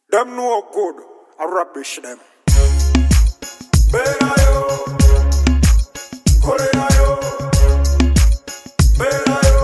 Them no good, I rubbish them. Berayo, Koreayo, Berayo,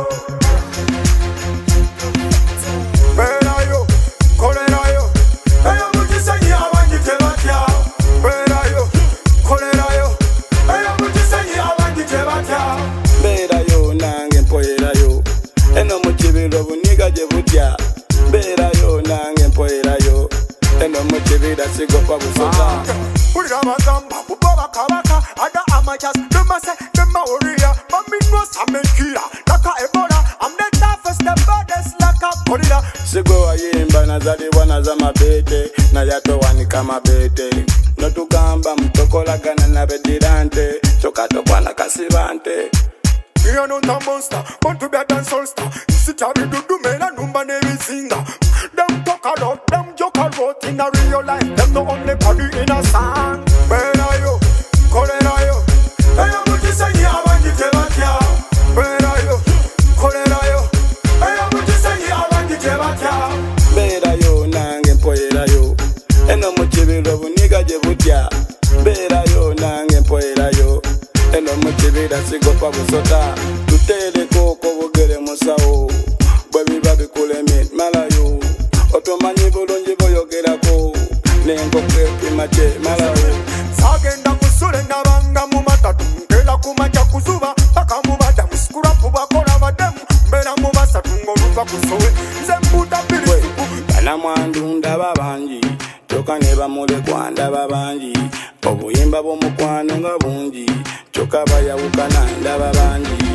Berayo, Koreayo. Eyo mujisani abangite batya. Berayo, Koreayo. Eyo mujisani abangite batya. Berayo nange mpoyerayo. Eno mukibiro buniga gye butya. Berayo nange mpoyerayo. Eno mukibira sigopa busota. Pulira bagamba buboba kabaka. Ada amachas, demase, demaoria. Mamino samekira, laka ebola. I'm the toughest, the baddest, laka gorilla. Sigwe wayimba nazaliwa naza mabete. Na yato wanika mabete. Notugamba mtokolagana na bedirante. Chokatokwana kasibante. You know the monster, want to be a dancehall star. Sit a do mena numba nevi singer. Them talk a lot, them joke a lot in a real life. Them no only body in a song. Where are you? Koreayo. Hey, I'm going to say ya bandite batya. Where are you? Koreayo. Hey, I'm going to say ya bandite batya. Berayo nange mpoyerayo. Eno mukibiro buniga gye butya. Berayo nange mpoyerayo. Eno mukibira sigopa busota. Tutereko ko bugere musawo. Bwe biba bikuleme malayo. Otomanyi bulungi boyogerako. Nengoke pimache malayo. Sagenda kusule nabanga mu matatu. Nkela kumacha kuzuba paka mu badamu. Skurapu bakola bademu. Mbera mu basatu ngoluva kusowe. Nze mbuta pili suku. Bana mwandu ndaba bangi. Choka ne bamule kwanda babangi. Obuyimba bw'omukwano nga bungi. Choka bayawukana ndaba bangi.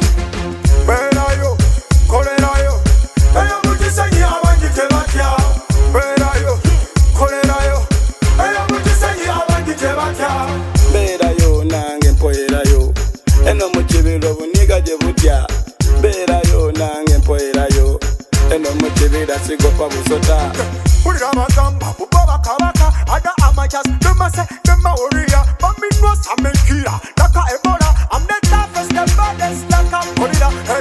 Berayo, Koreayo. Eyo mujisani abangite batya. Berayo, Koreayo. Eyo mujisani abangite batya. Berayo nange mpoyerayo. Eno mukibiro buniga gye butya. Berayo nange mpoyerayo. Eno mukibira sigopa busota. Pulira bagamba buboba kabaka. Ada amachas, demase, demaoria. Mamino samekira, laka ebola. I'm the toughest, the baddest, laka gorilla.